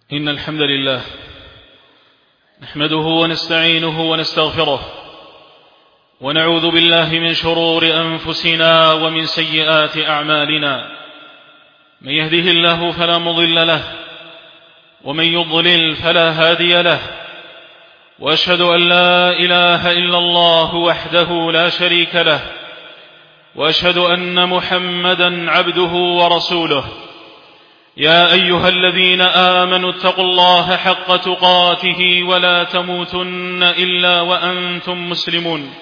إن الحمد لله نحمده ونستعينه ونستغفره ونعوذ بالله من شرور أنفسنا ومن سيئات أعمالنا. من يهده الله فلا مضل له ومن يضلل فلا هادي له، وأشهد أن لا إله إلا الله وحده لا شريك له، وأشهد أن محمدا عبده ورسوله. يا أيها الذين آمنوا اتقوا الله حق تقاته ولا تموتن إلا وأنتم مسلمون.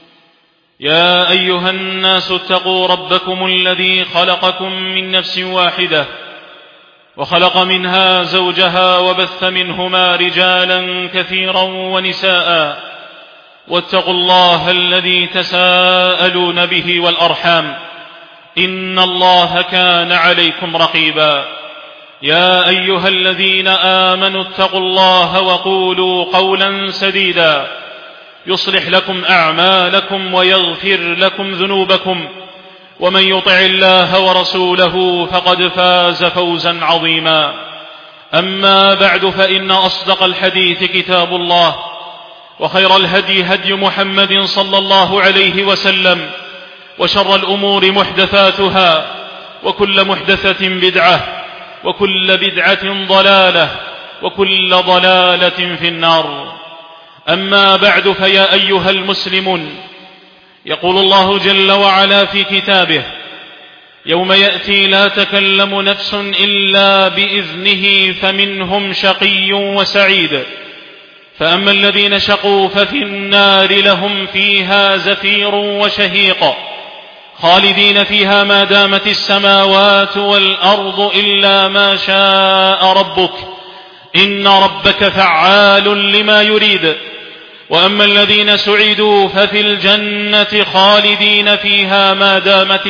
يا أيها الناس اتقوا ربكم الذي خلقكم من نفس واحدة وخلق منها زوجها وبث منهما رجالا كثيرا ونساء، واتقوا الله الذي تساءلون به والأرحام إن الله كان عليكم رقيبا. يا أيها الذين آمنوا اتقوا الله وقولوا قولا سديدا يصلح لكم أعمالكم ويغفر لكم ذنوبكم، ومن يطع الله ورسوله فقد فاز فوزا عظيما. أما بعد، فإن أصدق الحديث كتاب الله، وخير الهدي هدي محمد صلى الله عليه وسلم، وشر الأمور محدثاتها، وكل محدثة بدعة، وكل بدعة ضلالة، وكل ضلالة في النار. أما بعد، فيا أيها المسلمون، يقول الله جل وعلا في كتابه: يوم يأتي لا تكلم نفس إلا بإذنه فمنهم شقي وسعيد، فأما الذين شقوا ففي النار لهم فيها زفير وشهيق خالدين فيها ما دامت السماوات والأرض إلا ما شاء ربك إن ربك فعال لما يريد. وأما الذين سعدوا ففي الجنة خالدين فيها ما دامت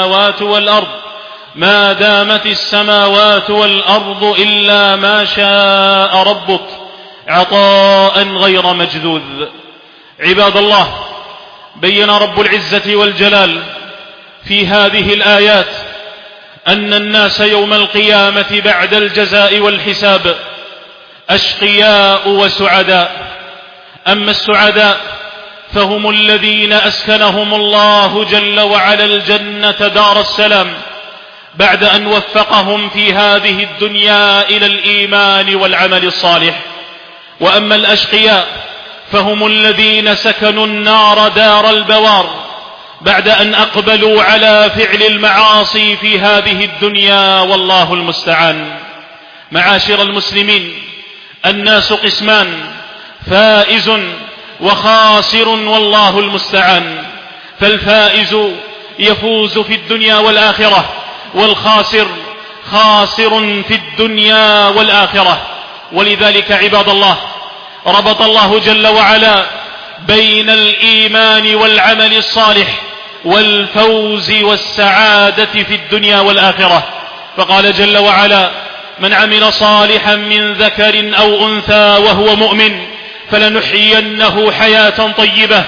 السماوات والأرض إلا ما شاء ربك عطاء غير مجذوذ. عباد الله، بين رب العزة والجلال في هذه الآيات أن الناس يوم القيامة بعد الجزاء والحساب أشقياء وسعداء. أما السعداء فهم الذين أسكنهم الله جل وعلا الجنة دار السلام بعد أن وفقهم في هذه الدنيا إلى الإيمان والعمل الصالح. وأما الأشقياء فهم الذين سكنوا النار دار البوار بعد أن أقبلوا على فعل المعاصي في هذه الدنيا، والله المستعان. معاشر المسلمين، الناس قسمان: فائز وخاسر، والله المستعان. فالفائز يفوز في الدنيا والآخرة، والخاسر خاسر في الدنيا والآخرة. ولذلك عباد الله، ربط الله جل وعلا بين الإيمان والعمل الصالح والفوز والسعادة في الدنيا والآخرة، فقال جل وعلا: من عمل صالحا من ذكر أو أنثى وهو مؤمن فلنحيينه حياة طيبة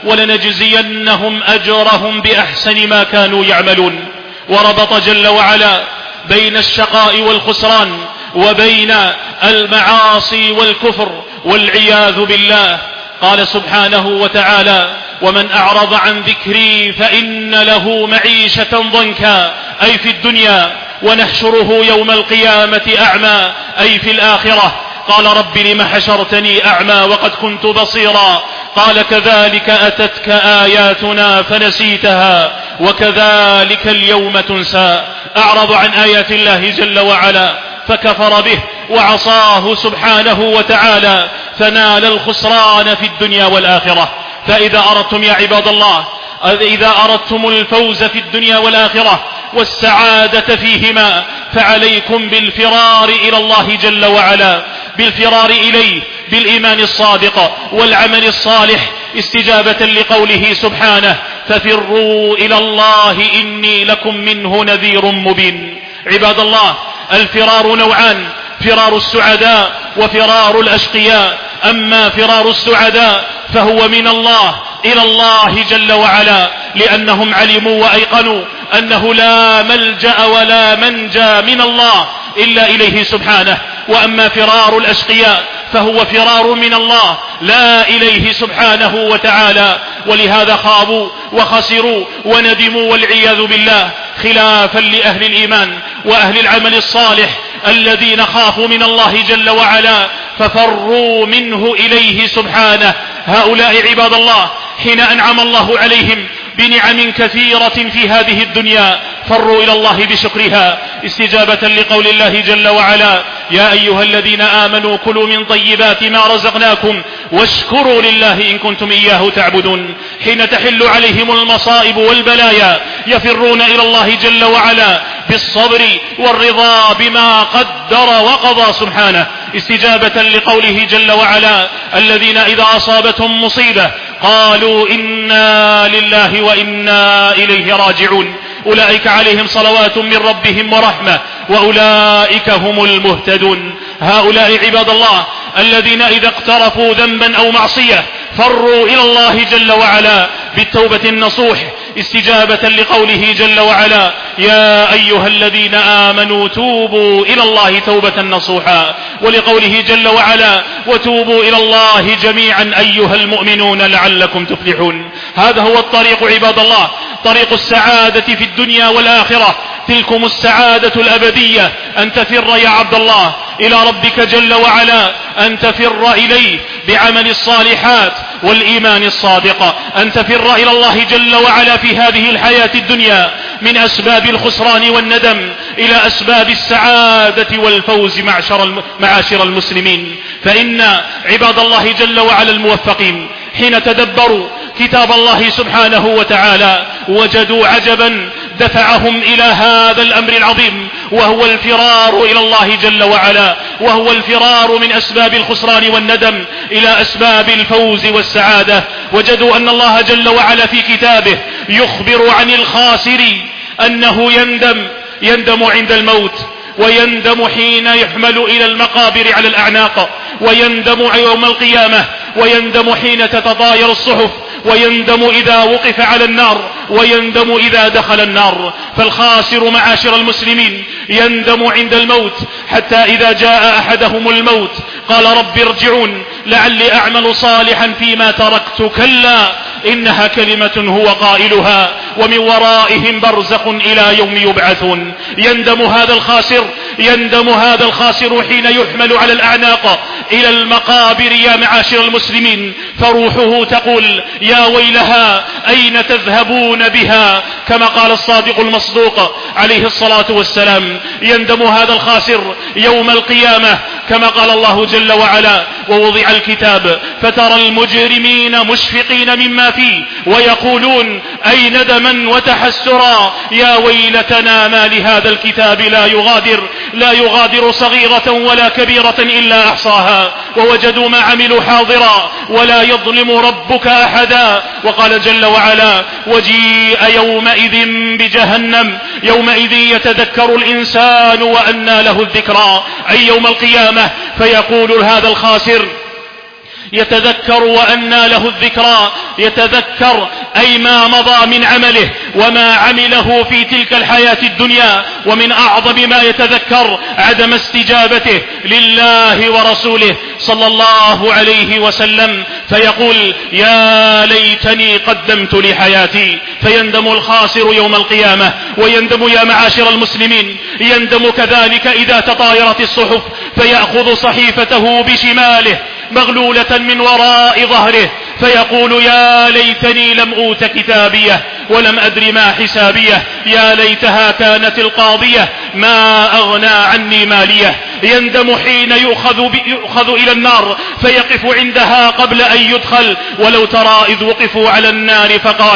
ولنجزينهم أجرهم بأحسن ما كانوا يعملون. وربط جل وعلا بين الشقاء والخسران وبين المعاصي والكفر والعياذ بالله. قال سبحانه وتعالى: ومن أعرض عن ذكري فإن له معيشة ضنكا، أي في الدنيا، ونحشره يوم القيامة أعمى، أي في الآخرة. قال: رب لم حشرتني أعمى وقد كنت بصيرا. قال: كذلك أتتك آياتنا فنسيتها وكذلك اليوم تنسى. أعرض عن آيات الله جل وعلا فكفر به وعصاه سبحانه وتعالى، فنال الخسران في الدنيا والآخرة. فإذا أردتم يا عباد الله، إذا أردتم الفوز في الدنيا والآخرة والسعادة فيهما، فعليكم بالفرار إلى الله جل وعلا، بالفرار إليه بالإيمان الصادق والعمل الصالح، استجابة لقوله سبحانه: ففروا إلى الله إني لكم منه نذير مبين. عباد الله، الفرار نوعان: فرار السعداء وفرار الأشقياء. أما فرار السعداء فهو من الله إلى الله جل وعلا، لأنهم علموا وأيقنوا أنه لا ملجأ ولا منجى من الله إلا إليه سبحانه، وأما فرار الأشقياء فهو فرار من الله لا إليه سبحانه وتعالى. ولهذا خابوا وخسروا وندموا والعياذ بالله، خلافا لأهل الإيمان وأهل العمل الصالح الذين خافوا من الله جل وعلا ففروا منه إليه سبحانه. هؤلاء عباد الله حين أنعم الله عليهم بنعم كثيرة في هذه الدنيا فروا إلى الله بشكرها، استجابة لقول الله جل وعلا: يا أيها الذين آمنوا كلوا من طيبات ما رزقناكم واشكروا لله إن كنتم إياه تعبدون. حين تحل عليهم المصائب والبلايا يفرون إلى الله جل وعلا بالصبر والرضا بما قدر وقضى سبحانه، استجابة لقوله جل وعلا: الذين إذا أصابتهم مصيبة قالوا إنا لله وإنا إليه راجعون، أولئك عليهم صلوات من ربهم ورحمة وأولئك هم المهتدون. هؤلاء عباد الله الذين إذا اقترفوا ذنبا أو معصية فروا إلى الله جل وعلا بالتوبة النصوح، استجابة لقوله جل وعلا: يا أيها الذين آمنوا توبوا إلى الله توبة نصوحا، ولقوله جل وعلا: وتوبوا إلى الله جميعا أيها المؤمنون لعلكم تفلحون. هذا هو الطريق عباد الله، طريق السعادة في الدنيا والآخرة، تلكم السعادة الأبدية، أن تفر يا عبد الله إلى ربك جل وعلا، أن تفر إليه بعمل الصالحات والإيمان الصادق، أن تفر إلى الله جل وعلا في هذه الحياة الدنيا من أسباب الخسران والندم إلى أسباب السعادة والفوز معاشر المسلمين. فإن عباد الله جل وعلا الموفقين حين تدبروا كتاب الله سبحانه وتعالى وجدوا عجبا دفعهم إلى هذا الأمر العظيم، وهو الفرار إلى الله جل وعلا، وهو الفرار من أسباب الخسران والندم إلى أسباب الفوز والسعادة. وجدوا أن الله جل وعلا في كتابه يخبر عن الخاسر أنه يندم عند الموت، ويندم حين يحمل إلى المقابر على الأعناق، ويندم يوم القيامة، ويندم حين تتطاير الصحف، ويندم إذا وقف على النار، ويندم إذا دخل النار. فالخاسر معاشر المسلمين يندم عند الموت، حتى إذا جاء أحدهم الموت قال: رب ارجعون لعلي أعمل صالحا فيما تركت، كلا إنها كلمة هو قائلها ومن ورائهم برزخ إلى يوم يبعثون. يندم هذا الخاسر حين يحمل على الأعناق إلى المقابر يا معاشر المسلمين، فروحه تقول: يا ويلها أين تذهبون بها، كما قال الصادق المصدوق عليه الصلاة والسلام. يندم هذا الخاسر يوم القيامة كما قال الله جل وعلا: ووضع الكتاب فترى المجرمين مشفقين مما فيه ويقولون أي ندما وتحسرا يا ويلتنا ما لهذا الكتاب لا يغادر صغيرة ولا كبيرة إلا أحصاها ووجدوا ما عملوا حاضرا ولا يظلم ربك أحدا. وقال جل وعلا: وجيء يومئذ بجهنم يومئذ يتذكر الإنسان وأنى له الذكرى، أي يوم القيامة، فيقول هذا الخاسر يتذكر وأنى له الذكرى، يتذكر أي ما مضى من عمله وما عمله في تلك الحياة الدنيا، ومن أعظم ما يتذكر عدم استجابته لله ورسوله صلى الله عليه وسلم، فيقول: يا ليتني قدمت لحياتي. فيندم الخاسر يوم القيامة. ويندم يا معاشر المسلمين، يندم كذلك إذا تطايرت الصحف فيأخذ صحيفته بشماله مغلولة من وراء ظهره فيقول: يا ليتني لم أوت كتابيه ولم أدر ما حسابيه، يا ليتها كانت القاضية ما أغنى عني ماليه. يندم حين يؤخذ إلى النار فيقف عندها قبل أن يدخل، ولو ترى إذ وقفوا على النار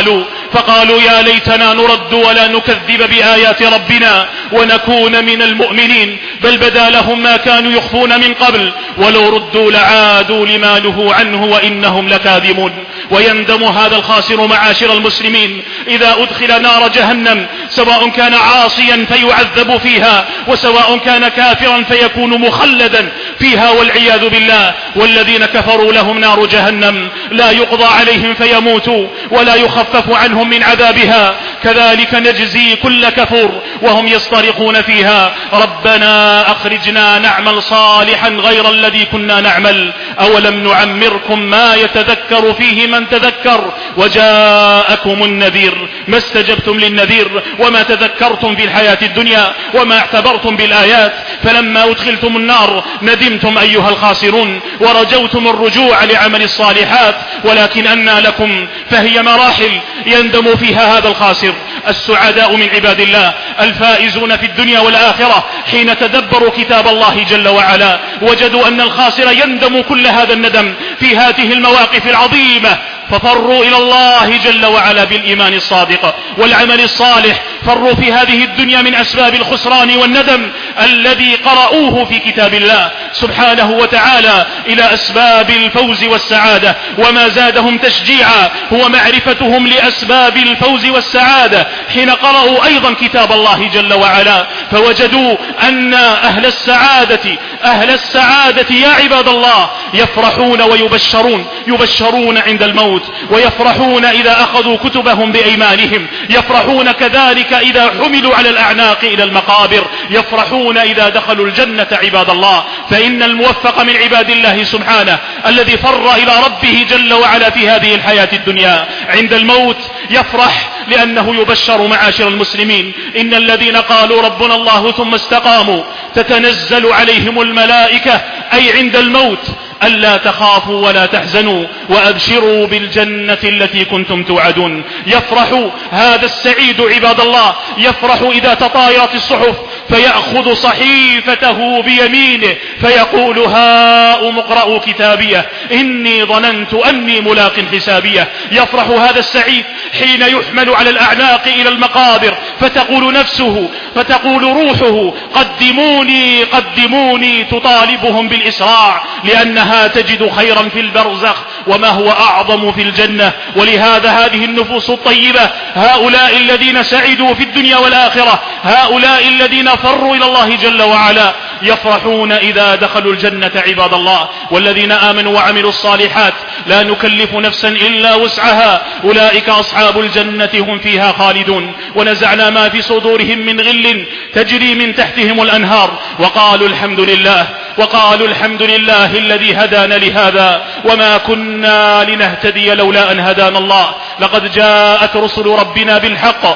فقالوا يا ليتنا نرد ولا نكذب بآيات ربنا ونكون من المؤمنين، بل بدا لهم ما كانوا يخفون من قبل ولو ردوا لعادوا لما نهوا عنه وإنهم لكاذبون. ويندم هذا الخاسر معاشر المسلمين إذا أدخل نار جهنم، سواء كان عاصيا فيعذب فيها، وسواء كان كافرا فيكون مخلدا فيها والعياذ بالله. والذين كفروا لهم نار جهنم لا يقضى عليهم فيموتوا ولا يخفف عنهم من عذابها كذلك نجزي كل كفور وهم يصطرخون فيها ربنا أخرجنا نعمل صالحا غير الذي كنا نعمل أولم نعمركم ما يتذكر فيه من تذكر وجاءكم النذير ما استجبتم للنذير وما تذكرتم في الحياة الدنيا وما اعتبرتم بالآيات فلما أدخلتم النار ندمتم أيها الخاسرون ورجوتم الرجوع لعمل الصالحات ولكن أنى لكم فهي مراحل يندم فيها هذا الخاسر. السعداء من عباد الله الفائزون في الدنيا والآخرة حين تدبروا كتاب الله جل وعلا وجدوا أن الخاسر يندم كل هذا الندم في هذه المواقف العظيمة ففروا إلى الله جل وعلا بالإيمان الصادق والعمل الصالح. فروا في هذه الدنيا من أسباب الخسران والندم الذي قرأوه في كتاب الله سبحانه وتعالى إلى أسباب الفوز والسعادة. وما زادهم تشجيعا هو معرفتهم لأسباب الفوز والسعادة حين قرأوا أيضا كتاب الله جل وعلا فوجدوا أن أهل السعادة يا عباد الله يفرحون يبشرون عند الموت ويفرحون إذا أخذوا كتبهم بأيمانهم يفرحون كذلك إذا حملوا على الأعناق إلى المقابر يفرحون إذا دخلوا الجنة عباد الله. فإن الموفق من عباد الله سبحانه الذي فر إلى ربه جل وعلا في هذه الحياة الدنيا عند الموت يفرح لأنه يبشر معاشر المسلمين إن الذين قالوا ربنا الله ثم استقاموا تتنزل عليهم الملائكة أي عند الموت ألا تخافوا ولا تحزنوا وأبشروا بالجنة التي كنتم توعدون. يفرح هذا السعيد عباد الله يفرح إذا تطايرت الصحف فيأخذ صحيفته بيمينه فيقول هاؤم اقرءوا كتابيه إني ظننت أني ملاق حسابيه. يفرح هذا السعيد حين يحمل على الأعناق إلى المقابر فتقول روحه قدموني تطالبهم بالإسراع لأنها تجد خيرا في البرزخ وما هو أعظم في الجنة. ولهذا هذه النفوس الطيبة هؤلاء الذين سعدوا في الدنيا والآخرة هؤلاء الذين فروا إلى الله جل وعلا يفرحون إذا دخلوا الجنة عباد الله. والذين آمنوا وعملوا الصالحات لا نكلف نفسا إلا وسعها أولئك أصحاب الجنة هم فيها خالدون. ونزعنا ما في صدورهم من غل تجري من تحتهم الأنهار وقالوا الحمد لله الذي هدانا لهذا وما كنا لنهتدي لولا أن هدانا الله لقد جاءت رسل ربنا بالحق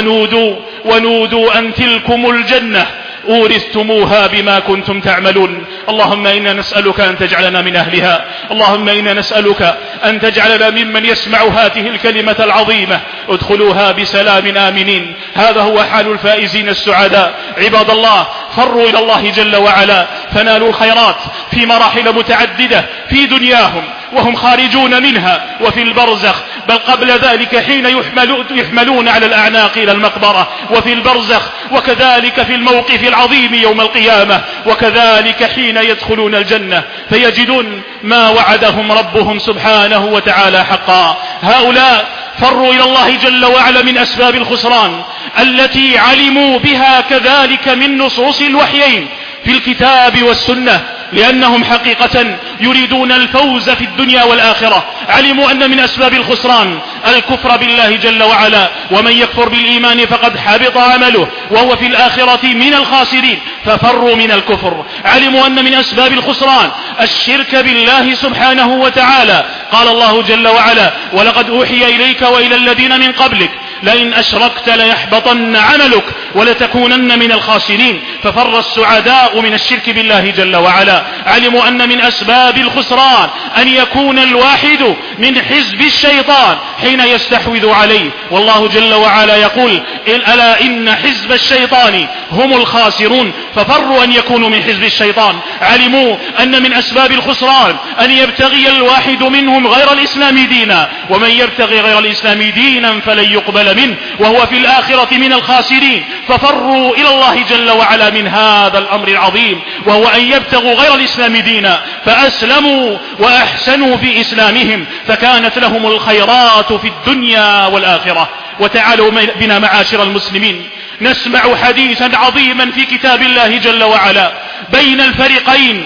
ونودوا أن تلكم الجنة أورثتموها بما كنتم تعملون. اللهم إنا نسألك أن تجعلنا من أهلها. اللهم إنا نسألك أن تجعلنا ممن يسمع هذه الكلمة العظيمة ادخلوها بسلام آمنين. هذا هو حال الفائزين السعداء عباد الله. فروا إلى الله جل وعلا فنالوا الخيرات في مراحل متعددة في دنياهم وهم خارجون منها وفي البرزخ بل قبل ذلك حين يحملون على الأعناق إلى المقبرة وفي البرزخ وكذلك في الموقف العظيم يوم القيامة وكذلك حين يدخلون الجنة فيجدون ما وعدهم ربهم سبحانه وتعالى حقا. هؤلاء فروا إلى الله جل وعلا من أسباب الخسران التي علموا بها كذلك من نصوص الوحيين في الكتاب والسنة لأنهم حقيقة يريدون الفوز في الدنيا والآخرة. علموا أن من أسباب الخسران الكفر بالله جل وعلا ومن يكفر بالإيمان فقد حبط عمله وهو في الآخرة من الخاسرين ففروا من الكفر. علموا أن من أسباب الخسران الشرك بالله سبحانه وتعالى. قال الله جل وعلا ولقد أوحي إليك وإلى الذين من قبلك لئن أشركت ليحبطن عملك ولتكونن من الخاسرين. ففر السعداء من الشرك بالله جل وعلا. علموا أن من أسباب الخسران أن يكون الواحد من حزب الشيطان حين يستحوذ عليه والله جل وعلا يقول ألا إن حزب الشيطان هم الخاسرون. ففروا أن يكونوا من حزب الشيطان. علموا أن من أسباب الخسران أن يبتغي الواحد منهم غير الإسلام دينا ومن يبتغي غير الإسلام دينا فلن يقبل منه وهو في الآخرة من الخاسرين. ففروا إلى الله جل وعلا من هذا الأمر العظيم وهو أن يبتغوا غير الإسلام دينا فأسلموا وأحسنوا في إسلامهم فكانت لهم الخيرات في الدنيا والآخرة. وتعالوا بنا معاشر المسلمين نسمع حديثا عظيما في كتاب الله جل وعلا بين الفريقين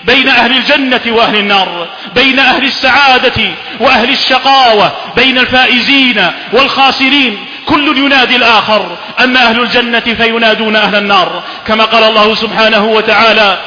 بين أهل الجنة وأهل النار، بين أهل السعادة وأهل الشقاوة، بين الفائزين والخاسرين، كل ينادي الآخر. أما أهل الجنة فينادون أهل النار، كما قال الله سبحانه وتعالى: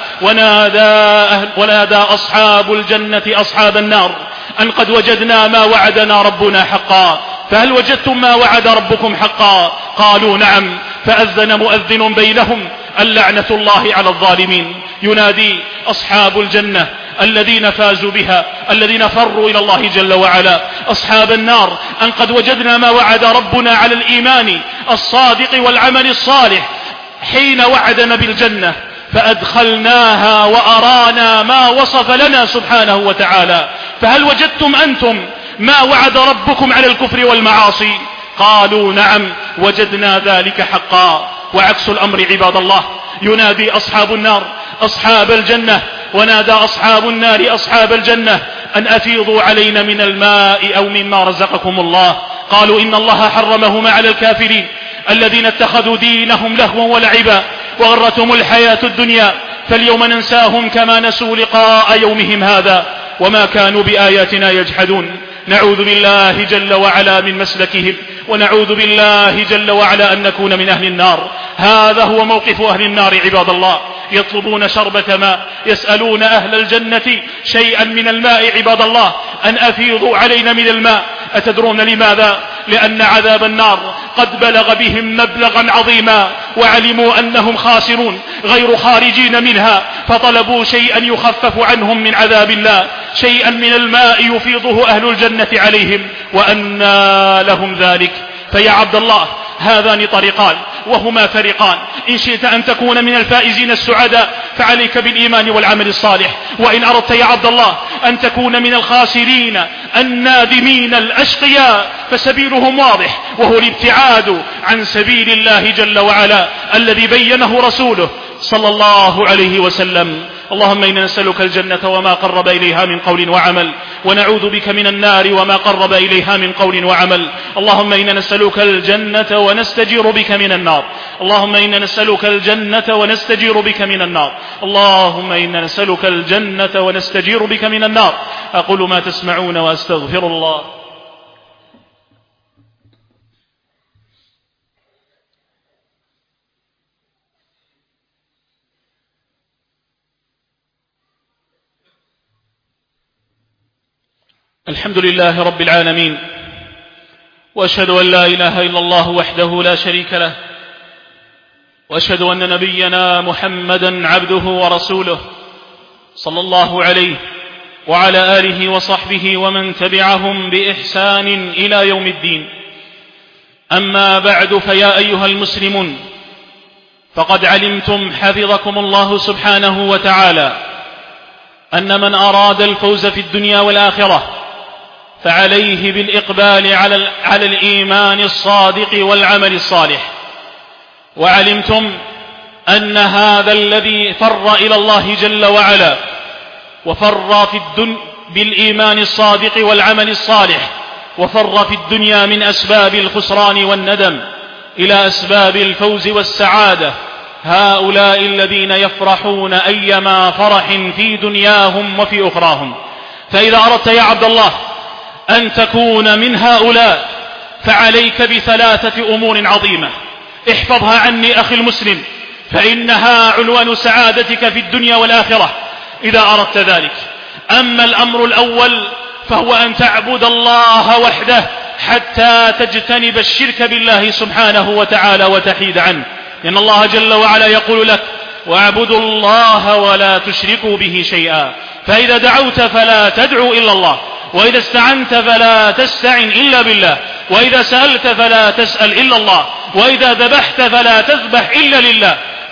ونادى أصحاب الجنة أصحاب النار أن قد وجدنا ما وعدنا ربنا حقا، فهل وجدتم ما وعد ربكم حقا؟ قالوا نعم. فأذن مؤذن بينهم اللعنة الله على الظالمين. ينادي أصحاب الجنة الذين فازوا بها، الذين فروا إلى الله جل وعلا، أصحاب النار أن قد وجدنا ما وعد ربنا على الإيمان الصادق والعمل الصالح حين وعدنا بالجنة، فأدخلناها وأرانا ما وصف لنا سبحانه وتعالى. فهل وجدتم أنتم ما وعد ربكم على الكفر والمعاصي؟ قالوا نعم وجدنا ذلك حقا. وعكس الأمر عباد الله، ينادي أصحاب النار أصحاب الجنة، ونادى أصحاب النار أصحاب الجنة أن أفيضوا علينا من الماء أو مما رزقكم الله. قالوا إن الله حرمهما على الكافرين الذين اتخذوا دينهم لهوا ولعبا وغرتهم الحياة الدنيا، فاليوم ننساهم كما نسوا لقاء يومهم هذا وما كانوا بآياتنا يجحدون. نعوذ بالله جل وعلا من مسلكهم، ونعوذ بالله جل وعلا أن نكون من أهل النار. هذا هو موقف أهل النار عباد الله، يطلبون شربة ماء، يسألون أهل الجنة شيئا من الماء عباد الله، أن أفيضوا علينا من الماء. أتدرون لماذا؟ لأن عذاب النار قد بلغ بهم مبلغا عظيما، وعلموا أنهم خاسرون غير خارجين منها، فطلبوا شيئا يخفف عنهم من عذاب الله، شيئا من الماء يفيضه أهل الجنة عليهم، وأنى لهم ذلك. فيا عبد الله، هذان طريقان وهما فريقان، إن شئت أن تكون من الفائزين السعداء فعليك بالإيمان والعمل الصالح، وإن أردت يا عبد الله أن تكون من الخاسرين النادمين الأشقياء فسبيلهم واضح، وهو الابتعاد عن سبيل الله جل وعلا الذي بينه رسوله صلى الله عليه وسلم. اللهم إنا نسألك الجنة وما قرب إليها من قول وعمل، ونعوذ بك من النار وما قرب إليها من قول وعمل. اللهم إنا نسألك الجنة ونستجير بك من النار. اللهم إنا نسألك الجنة ونستجير بك من النار. اللهم إنا نسألك الجنة ونستجير بك من النار. أقول ما تسمعون وأستغفر الله. الحمد لله رب العالمين، وأشهد أن لا إله إلا الله وحده لا شريك له، وأشهد أن نبينا محمدا عبده ورسوله صلى الله عليه وعلى آله وصحبه ومن تبعهم بإحسان إلى يوم الدين. أما بعد، فيا أيها المسلمون، فقد علمتم حفظكم الله سبحانه وتعالى أن من أراد الفوز في الدنيا والآخرة فعليه بالإقبال على الإيمان الصادق والعمل الصالح. وعلمتم أن هذا الذي فر إلى الله جل وعلا وفر بالإيمان الصادق والعمل الصالح، وفر في الدنيا من أسباب الخسران والندم إلى أسباب الفوز والسعادة، هؤلاء الذين يفرحون أيما فرح في دنياهم وفي أخراهم. فإذا أردت يا عبد الله أن تكون من هؤلاء فعليك بثلاثة أمور عظيمة، احفظها عني أخي المسلم، فإنها عنوان سعادتك في الدنيا والآخرة إذا أردت ذلك. أما الأمر الأول فهو أن تعبد الله وحده حتى تجتنب الشرك بالله سبحانه وتعالى وتحيد عنه، لأن الله جل وعلا يقول لك: واعبدوا الله ولا تشركوا به شيئا. فإذا دعوت فلا تدعو إلا الله، وإذا استعنت فلا تستعن إلا بالله، وإذا سألت فلا تسأل إلا الله، وإذا ذبحت فلا تذبح إلا لله.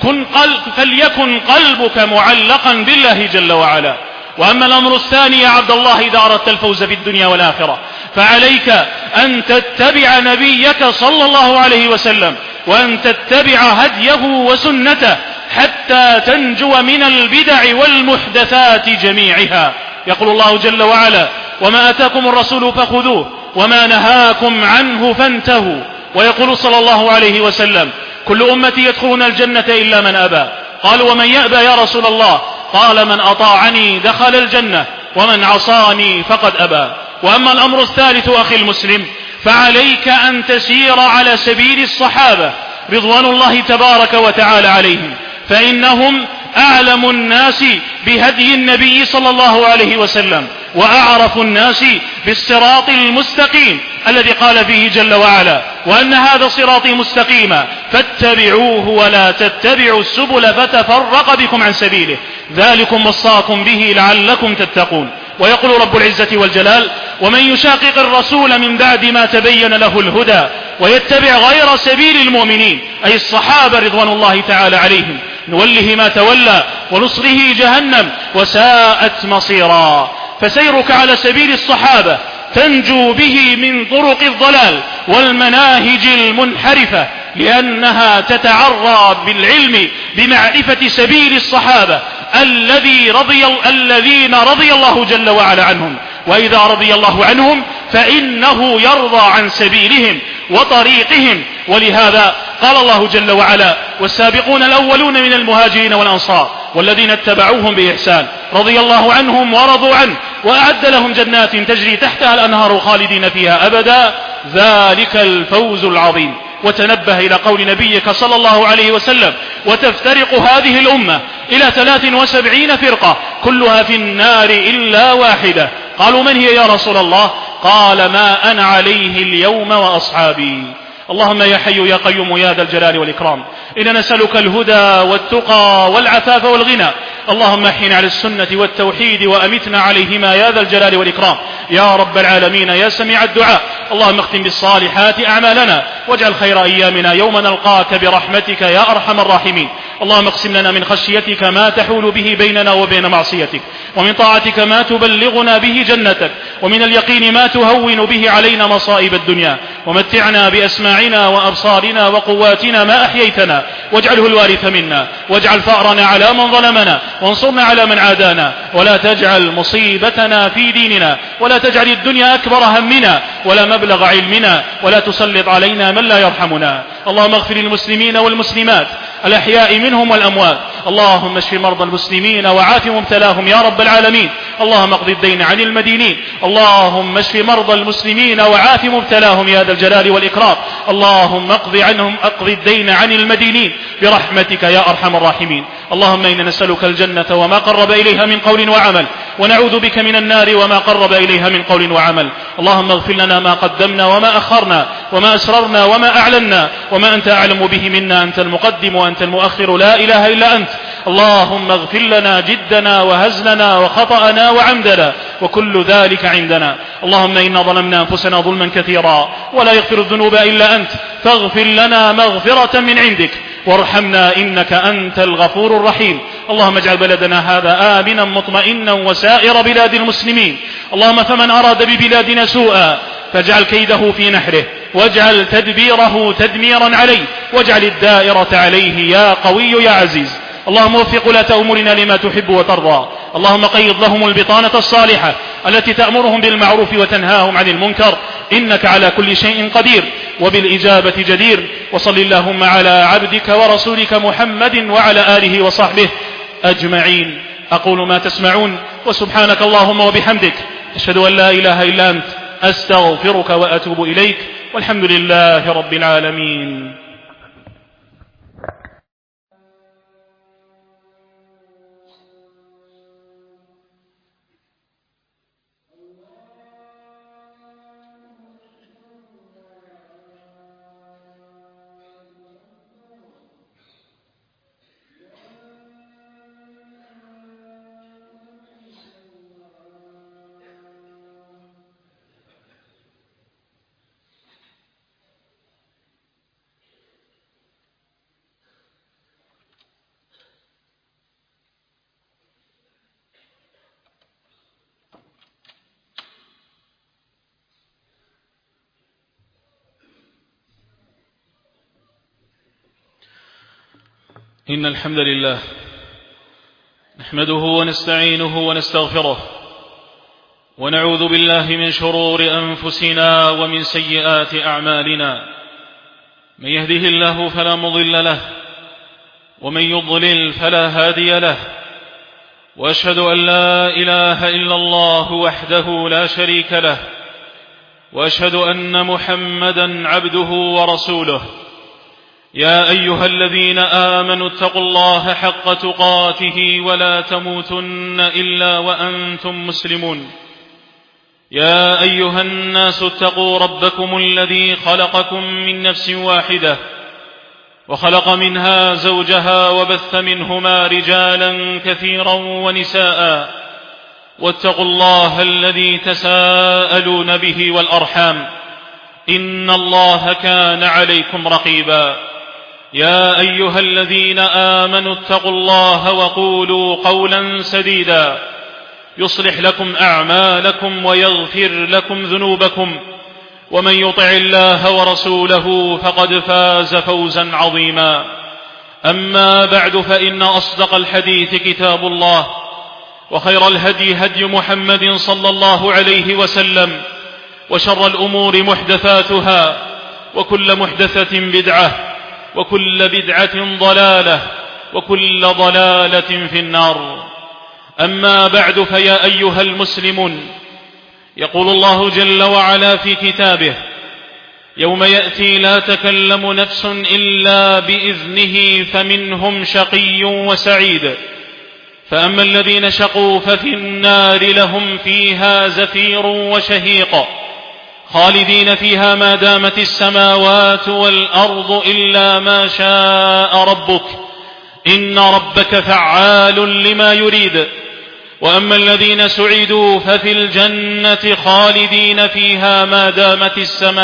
فليكن قلبك معلقا بالله جل وعلا. وأما الأمر الثاني يا عبد الله، إذا أردت الفوز في الدنيا والآخرة فعليك أن تتبع نبيك صلى الله عليه وسلم، وأن تتبع هديه وسنته حتى تنجو من البدع والمحدثات جميعها. يقول الله جل وعلا: وما آتاكم الرسول فخذوه وما نهاكم عنه فانتهوا. ويقول صلى الله عليه وسلم: كل أمتي يدخلون الجنة إلا من أبى. قالوا: ومن يأبى يا رسول الله؟ قال من أطاعني دخل الجنة ومن عصاني فقد أبى. وأما الأمر الثالث أخي المسلم، فعليك أن تسير على سبيل الصحابة رضوان الله تبارك وتعالى عليهم، فإنهم أعلم الناس بهدي النبي صلى الله عليه وسلم، وأعرف الناس بالصراط المستقيم الذي قال فيه جل وعلا: وأن هذا صراطي مستقيما فاتبعوه ولا تتبعوا السبل فتفرق بكم عن سبيله ذلكم وصاكم به لعلكم تتقون. ويقول رب العزة والجلال: ومن يشاقق الرسول من بعد ما تبين له الهدى ويتبع غير سبيل المؤمنين، أي الصحابة رضوان الله تعالى عليهم، نوله ما تولى ونصره جهنم وساءت مصيرا. فسيرك على سبيل الصحابة تنجو به من طرق الضلال والمناهج المنحرفة، لأنها تتعرى بالعلم بمعرفة سبيل الصحابة الذين رضي الله جل وعلا عنهم. وإذا رضي الله عنهم فإنه يرضى عن سبيلهم وطريقهم. ولهذا قال الله جل وعلا: والسابقون الأولون من المهاجرين والأنصار والذين اتبعوهم بإحسان رضي الله عنهم ورضوا عنه وأعد لهم جنات تجري تحتها الأنهار خالدين فيها أبدا ذلك الفوز العظيم. وتنبه إلى قول نبيك صلى الله عليه وسلم: وتفترق هذه الأمة إلى 73 فرقة كلها في النار إلا واحدة. قالوا: من هي يا رسول الله؟ قال: ما أنا عليه اليوم وأصحابي. اللهم يا حي يا قيوم يا ذا الجلال والإكرام، إنا نسألك الهدى والتقى والعفاف والغنى. اللهم احينا على السنة والتوحيد وأمتنا عليهما يا ذا الجلال والإكرام يا رب العالمين يا سميع الدعاء. اللهم اختم بالصالحات أعمالنا واجعل خير أيامنا يوم نلقاك برحمتك يا أرحم الراحمين. اللهم اقسم لنا من خشيتك ما تحول به بيننا وبين معصيتك، ومن طاعتك ما تبلغنا به جنتك، ومن اليقين ما تهون به علينا مصائب الدنيا. ومتعنا بأسماعنا وأبصارنا وقواتنا ما أحييتنا، واجعله الوارث منا، واجعل ثأرنا على من ظلمنا، وانصرنا على من عادانا، ولا تجعل مصيبتنا في ديننا، ولا تجعل الدنيا أكبر همنا ولا مبلغ علمنا، ولا تسلط علينا من لا يرحمنا. اللهم اغفر للمسلمين والمسلمات الأحياء منهم والأموات. اللهم اشف مرضى المسلمين وعاف مبتلاهم يا رب العالمين. اللهم اقض الدين عن المدينين. اللهم اشف مرضى المسلمين وعاف مبتلاهم يا ذا الجلال والإكرام. اللهم اقض الدين عن المدينين برحمتك يا أرحم الراحمين. اللهم إنا نسألك الجنة وما قرب إليها من قول وعمل، ونعوذ بك من النار وما قرب إليها من قول وعمل. اللهم اغفر لنا ما قدمنا وما أخرنا وما أسررنا وما أعلنا وما أنت أعلم به منا، أنت المقدم وأنت المؤخر لا إله إلا أنت. اللهم اغفر لنا جدنا وهزلنا وخطأنا وعمدنا وكل ذلك عندنا. اللهم إنا ظلمنا أنفسنا ظلما كثيرا ولا يغفر الذنوب إلا أنت، فاغفر لنا مغفرة من عندك وارحمنا إنك أنت الغفور الرحيم. اللهم اجعل بلدنا هذا آمنا مطمئنا وسائر بلاد المسلمين. اللهم فمن أراد ببلادنا سوءا فاجعل كيده في نحره، واجعل تدبيره تدميرا عليه، واجعل الدائرة عليه يا قوي يا عزيز. اللهم وفق ولاة أمورنا لما تحب وترضى. اللهم قيض لهم البطانة الصالحة التي تأمرهم بالمعروف وتنهاهم عن المنكر، إنك على كل شيء قدير وبالإجابة جدير. وصل اللهم على عبدك ورسولك محمد وعلى آله وصحبه أجمعين. أقول ما تسمعون، وسبحانك اللهم وبحمدك أشهد أن لا إله إلا أنت أستغفرك وأتوب إليك، والحمد لله رب العالمين. إن الحمد لله نحمده ونستعينه ونستغفره، ونعوذ بالله من شرور أنفسنا ومن سيئات أعمالنا. من يهده الله فلا مضل له، ومن يضلل فلا هادي له، وأشهد أن لا إله إلا الله وحده لا شريك له، وأشهد أن محمدا عبده ورسوله. يا أيها الذين آمنوا اتقوا الله حق تقاته ولا تموتن إلا وأنتم مسلمون. يا أيها الناس اتقوا ربكم الذي خلقكم من نفس واحدة وخلق منها زوجها وبث منهما رجالا كثيرا ونساء، واتقوا الله الذي تساءلون به والأرحام، إن الله كان عليكم رقيبا. يا أيها الذين آمنوا اتقوا الله وقولوا قولا سديدا يصلح لكم أعمالكم ويغفر لكم ذنوبكم، ومن يطع الله ورسوله فقد فاز فوزا عظيما. أما بعد، فإن أصدق الحديث كتاب الله، وخير الهدي هدي محمد صلى الله عليه وسلم، وشر الأمور محدثاتها، وكل محدثة بدعة، وكل بدعة ضلالة، وكل ضلالة في النار. أما بعد، فيا أيها المسلمون، يقول الله جل وعلا في كتابه: يوم يأتي لا تكلم نفس إلا بإذنه فمنهم شقي وسعيد، فأما الذين شقوا ففي النار لهم فيها زفير وشهيق خالدين فيها ما دامت السماوات والأرض إلا ما شاء ربك إن ربك فعال لما يريد. وأما الذين سعدوا ففي الجنة خالدين فيها ما دامت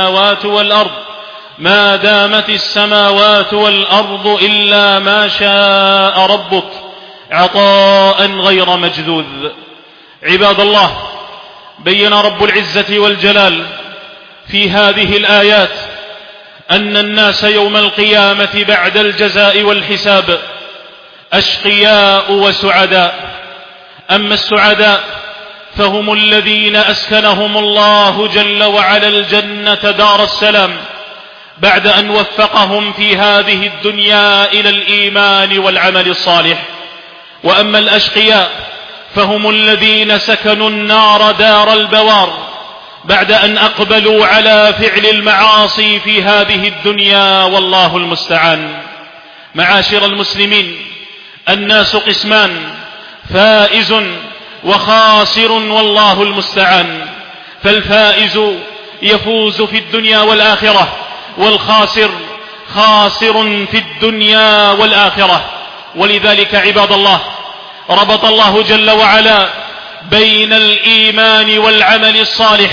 السماوات والأرض إلا ما شاء ربك عطاء غير مجذوذ. عباد الله، بين رب العزة والجلال في هذه الآيات أن الناس يوم القيامة بعد الجزاء والحساب أشقياء وسعداء. أما السعداء فهم الذين أسكنهم الله جل وعلا الجنة دار السلام بعد أن وفقهم في هذه الدنيا إلى الإيمان والعمل الصالح. وأما الأشقياء فهم الذين سكنوا النار دار البوار بعد أن أقبلوا على فعل المعاصي في هذه الدنيا، والله المستعان. معاشر المسلمين، الناس قسمان: فائز وخاسر، والله المستعان. فالفائز يفوز في الدنيا والآخرة، والخاسر خاسر في الدنيا والآخرة. ولذلك عباد الله، ربط الله جل وعلا بين الإيمان والعمل الصالح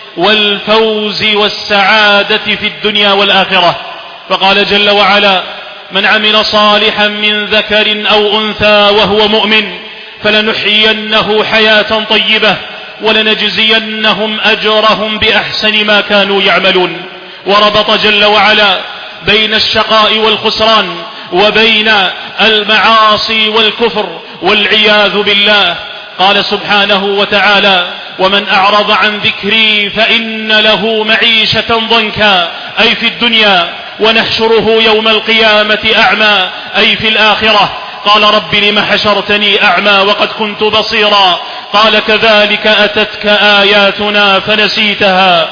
والفوز والسعادة في الدنيا والآخرة، فقال جل وعلا: من عمل صالحا من ذكر أو أنثى وهو مؤمن فلنحيينه حياة طيبة ولنجزينهم أجرهم بأحسن ما كانوا يعملون. وربط جل وعلا بين الشقاء والخسران وبين المعاصي والكفر والعياذ بالله. قال سبحانه وتعالى: ومن أعرض عن ذكري فإن له معيشة ضنكا، أي في الدنيا، ونحشره يوم القيامة أعمى، أي في الآخرة. قال: رب لم حشرتني أعمى وقد كنت بصيرا. قال: كذلك أتتك آياتنا فنسيتها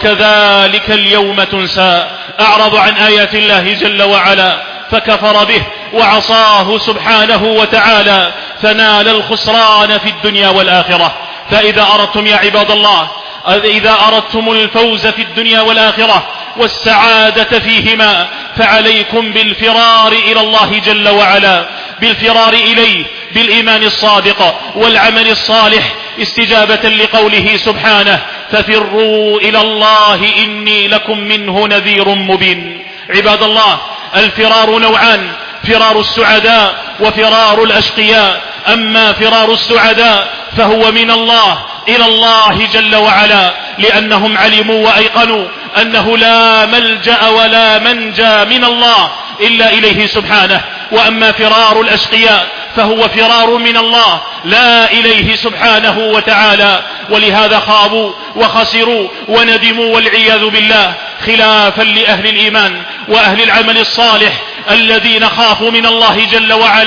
وكذلك اليوم تنسى. أعرض عن آيات الله جل وعلا فكفر به وعصاه سبحانه وتعالى، فنال الخسران في الدنيا والآخرة. فإذا أردتم يا عباد الله، إذا أردتم الفوز في الدنيا والآخرة والسعادة فيهما، فعليكم بالفرار إلى الله جل وعلا، بالفرار إليه بالإيمان الصادق والعمل الصالح، استجابة لقوله سبحانه: ففروا إلى الله إني لكم منه نذير مبين. عباد الله، الفرار نوعان: فرار السعداء وفرار الأشقياء. أما فرار السعداء فهو من الله إلى الله جل وعلا، لأنهم علموا وأيقنوا أنه لا ملجأ ولا منجى من الله إلا إليه سبحانه. وأما فرار الأشقياء فهو فرار من الله لا إليه سبحانه وتعالى، ولهذا خابوا وخسروا وندموا والعياذ بالله، خلافا لأهل الإيمان وأهل العمل الصالح الذين خافوا من الله جل وعلا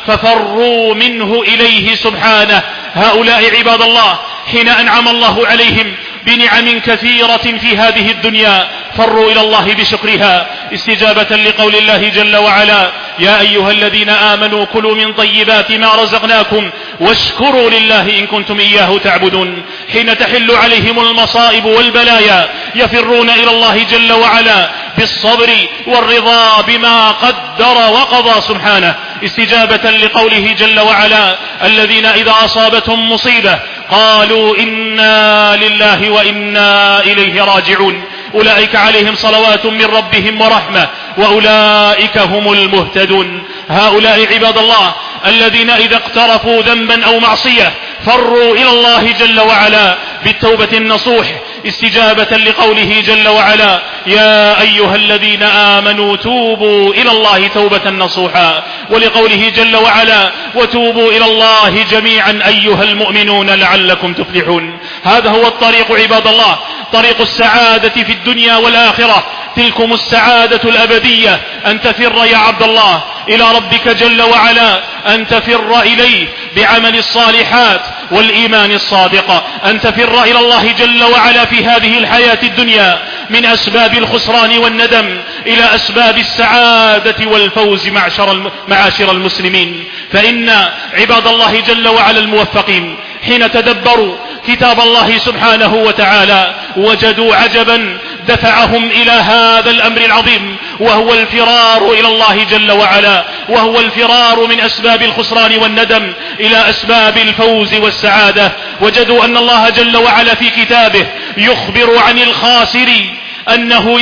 ففروا منه إليه سبحانه. هؤلاء عباد الله حين أنعم الله عليهم بنعم كثيرة في هذه الدنيا فروا إلى الله بشكرها استجابة لقول الله جل وعلا: يا أيها الذين آمنوا كلوا من طيبات ما رزقناكم واشكروا لله إن كنتم إياه تعبدون. حين تحل عليهم المصائب والبلايا يفرون إلى الله جل وعلا بالصبر والرضا بما قدر وقضى سبحانه استجابة لقوله جل وعلا: الذين إذا أصابتهم مصيبة قالوا إنا لله وإنا إليه راجعون أولئك عليهم صلوات من ربهم ورحمة وأولئك هم المهتدون. هؤلاء عباد الله الذين إذا اقترفوا ذنبا أو معصية فروا إلى الله جل وعلا بالتوبة النصوح استجابة لقوله جل وعلا: يا أيها الذين آمنوا توبوا إلى الله توبة نصوحا، ولقوله جل وعلا: وتوبوا إلى الله جميعا أيها المؤمنون لعلكم تفلحون. هذا هو الطريق عباد الله، طريق السعادة في الدنيا والآخرة. تلكم السعادة الأبدية أن تفر يا عبد الله إلى ربك جل وعلا، أن تفر إليه بعمل الصالحات والإيمان الصادق، أن تفر إلى الله جل وعلا في هذه الحياة الدنيا من أسباب الخسران والندم إلى أسباب السعادة والفوز معاشر المسلمين. فإن عباد الله جل وعلا الموفقين حين تدبروا كتاب الله سبحانه وتعالى وجدوا عجبا دفعهم إلى هذا الأمر العظيم، وهو الفرار إلى الله جل وعلا، وهو الفرار من أسباب الخسران والندم إلى أسباب الفوز والسعادة. وجدوا أن الله جل وعلا في كتابه يخبر عن الخاسر أنه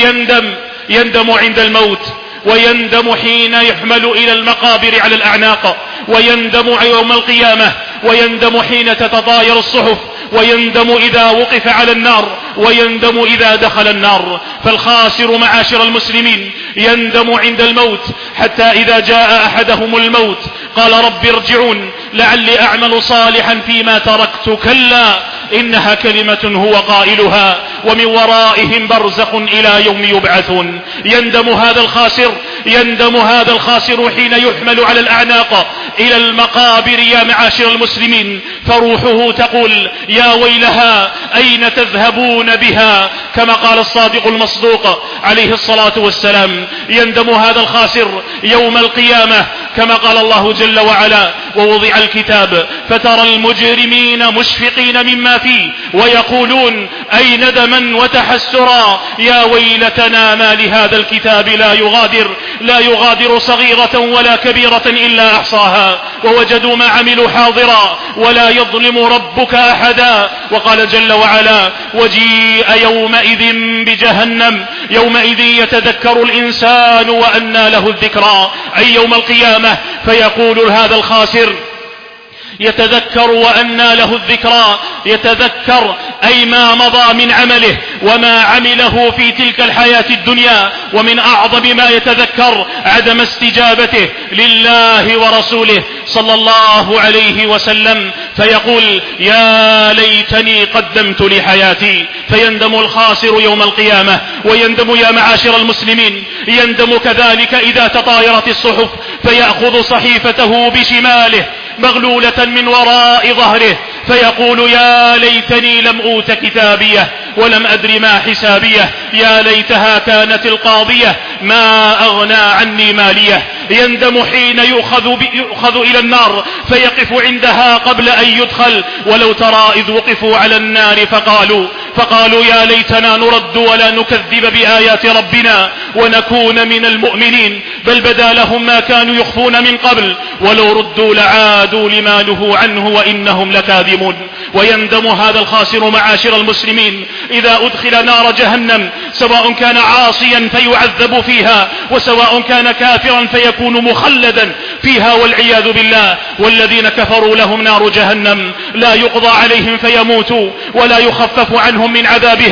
يندم عند الموت، ويندم حين يحمل إلى المقابر على الأعناق، ويندم يوم القيامة، ويندم حين تتطاير الصحف، ويندم إذا وقف على النار، ويندم إذا دخل النار. فالخاسر معاشر المسلمين يندم عند الموت، حتى إذا جاء أحدهم الموت قال: رب ارجعون لعلي أعمل صالحا فيما تركت، كلا إنها كلمة هو قائلها ومن ورائهم برزخ إلى يوم يبعثون. يندم هذا الخاسر حين يحمل على الأعناق إلى المقابر يا معاشر المسلمين، فروحه تقول: يا ويلها أين تذهبون بها، كما قال الصادق المصدوق عليه الصلاة والسلام. يندم هذا الخاسر يوم القيامة كما قال الله جل وعلا: ووضع الكتاب فترى المجرمين مشفقين مما فيه ويقولون أي ندما وتحسرا يا ويلتنا ما لهذا الكتاب لا يغادر صغيرة ولا كبيرة إلا أحصاها ووجدوا ما عملوا حاضرا ولا يظلم ربك أحدا. وقال جل وعلا: وجيء يومئذ بجهنم يومئذ يتذكر الإنسان وأنى له الذكرى، أي يوم القيامة. فيقول هذا الخاسر يتذكر وأنى له الذكرى، يتذكر أي ما مضى من عمله وما عمله في تلك الحياة الدنيا، ومن أعظم ما يتذكر عدم استجابته لله ورسوله صلى الله عليه وسلم، فيقول: يا ليتني قدمت لحياتي. فيندم الخاسر يوم القيامة. ويندم يا معاشر المسلمين، يندم كذلك إذا تطايرت الصحف فيأخذ صحيفته بشماله مغلولة من وراء ظهره فيقول: يا ليتني لم أوت كتابيه ولم أدر ما حسابيه، يا ليتها كانت القاضية ما أغنى عني ماليه. يندم حين يؤخذ إلى النار فيقف عندها قبل أن يدخل، ولو ترى إذ وقفوا على النار فقالوا يا ليتنا نرد ولا نكذب بآيات ربنا ونكون من المؤمنين، بل بدا لهم ما كانوا يخفون من قبل ولو ردوا لعادوا لما نهوا عنه وإنهم لكاذبون. ويندم هذا الخاسر معاشر المسلمين إذا أدخل نار جهنم، سواء كان عاصيا فيعذب فيها وسواء كان كافرا فيكون مخلدا فيها والعياذ بالله. والذين كفروا لهم نار جهنم لا يقضى عليهم فيموتوا ولا يخفف عنهم من عذابها،